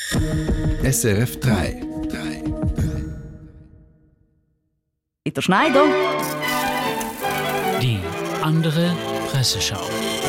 SRF 3. Peter Schneider. Die andere Presseschau.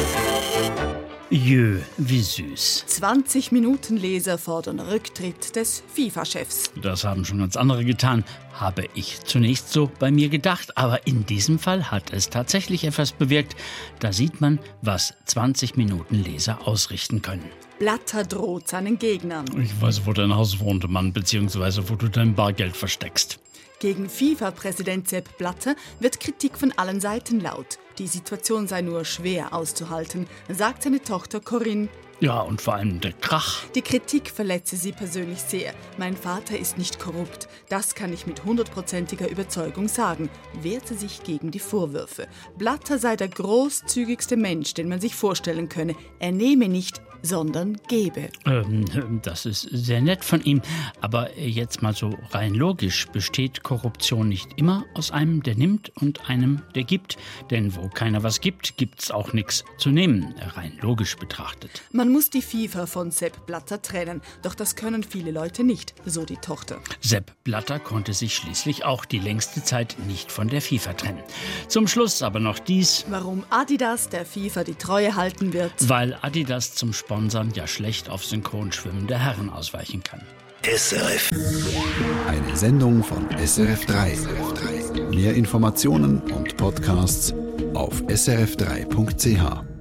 Jö, wie süß. 20-Minuten-Leser fordern Rücktritt des FIFA-Chefs. Das haben schon ganz andere getan, habe ich zunächst so bei mir gedacht. Aber in diesem Fall hat es tatsächlich etwas bewirkt. Da sieht man, was 20-Minuten-Leser ausrichten können. Blatter droht seinen Gegnern. Ich weiß, wo dein Haus wohnt, Mann, beziehungsweise wo du dein Bargeld versteckst. Gegen FIFA-Präsident Sepp Blatter wird Kritik von allen Seiten laut. Die Situation sei nur schwer auszuhalten, sagt seine Tochter Corinne. Ja, und vor allem der Krach. Die Kritik verletze sie persönlich sehr. Mein Vater ist nicht korrupt. Das kann ich mit 100%iger Überzeugung sagen, wehrte sich gegen die Vorwürfe. Blatter sei der großzügigste Mensch, den man sich vorstellen könne. Er nehme nicht, sondern gebe. Das ist sehr nett von ihm. Aber jetzt mal so rein logisch, besteht Korruption nicht immer aus einem, der nimmt und einem, der gibt? Denn wo keiner was gibt, gibt's auch nichts zu nehmen, rein logisch betrachtet. Man muss die FIFA von Sepp Blatter trennen, doch das können viele Leute nicht, so die Tochter. Sepp Blatter konnte sich schließlich auch die längste Zeit nicht von der FIFA trennen. Zum Schluss aber noch dies. Warum Adidas der FIFA die Treue halten wird. Weil Adidas zum Sponsern ja schlecht auf Synchronschwimmen der Herren ausweichen kann. SRF. Eine Sendung von SRF 3. Mehr Informationen und Podcasts auf srf3.ch.